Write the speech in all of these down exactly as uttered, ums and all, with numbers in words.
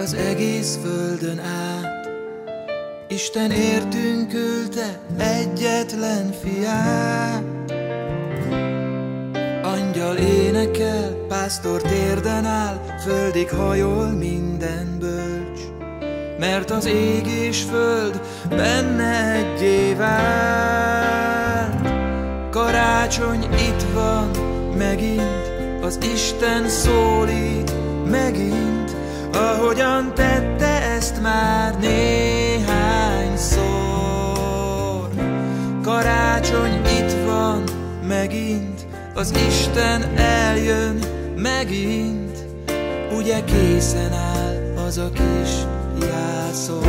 az egész földön át. Isten értünk küldte egyetlen fiát. Angyal énekel, pásztor térden áll, földig hajol minden bölcs. Mert az ég és föld benne egyé vált. Karácsony itt van megint, az Isten szólít megint, ahogyan tette ezt már néhányszor. Karácsony itt van megint, az Isten eljön megint, ugye készen áll az a kis jászol.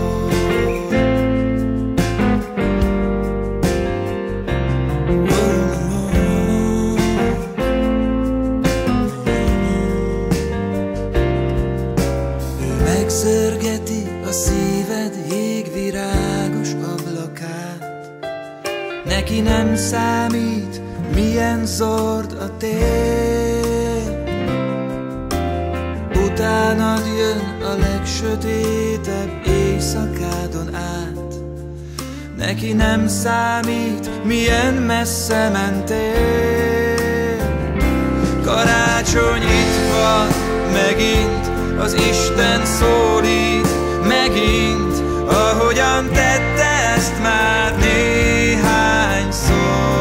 Megszörgeti a szíved jégvirágos ablakát. Neki nem számít, milyen zord a tél. Utánad jön a legsötétebb éjszakádon át. Neki nem számít, milyen messze mentél. Karácsony itt van megint, az Isten szólít megint, ahogyan tette ezt már néhányszor.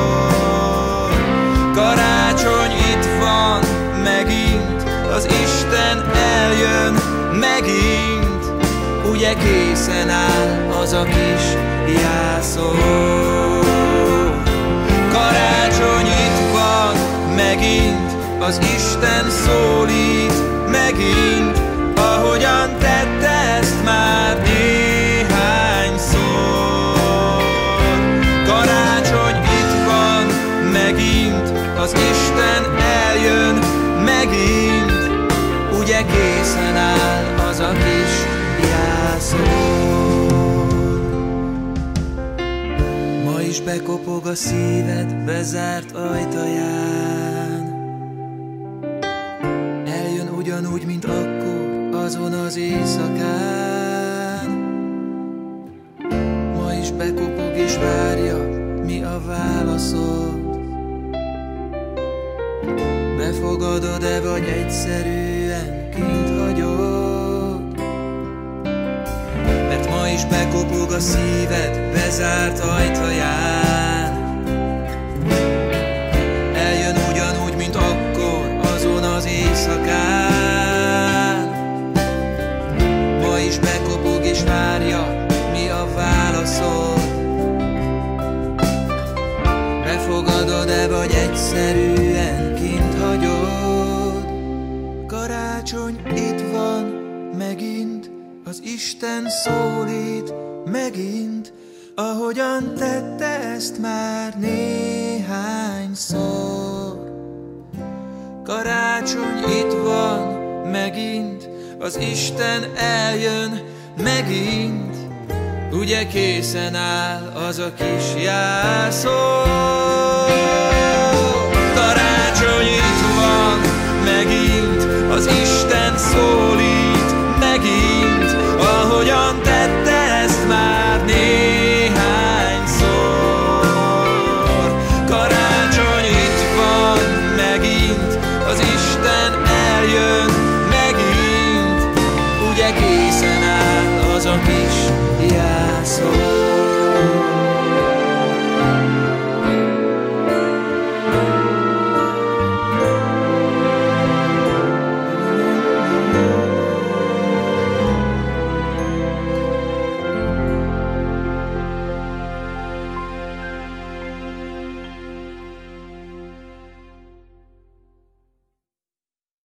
Karácsony itt van megint, az Isten eljön megint, ugye készen áll az a kis jászol. Karácsony itt van megint, az Isten szólít megint, ahogyan tette ezt már néhányszor. Karácsony itt van megint, az Isten eljön megint, ugye készen áll az a kis jászol. Ma is bekopog a szíved bezárt ajtaján. Eljön ugyanúgy, mint akkor, azon az éjszakán. Ma is bekopog és várja, mi a válaszod. Befogadod-e, vagy egyszerűen kint hagyod? Mert ma is bekopog a szíved bezárt ajtaján. Eljön ugyanúgy, mint akkor, azon az éjszakán. Ma is bekopog és várja, mi a válaszod. Befogadod-e, vagy egyszerűen kint hagyod? Karácsony itt van megint, az Isten szólít megint, ahogyan tette ezt már néhányszor. Karácsony itt van megint, az Isten eljön megint, ugye készen áll az a kis jászol. Karácsony itt van megint, az Isten szólít megint, ahogyan tette ezt már néhányszor. Karácsony itt van megint, az Isten eljön megint, ugye készen áll az a kis jászol.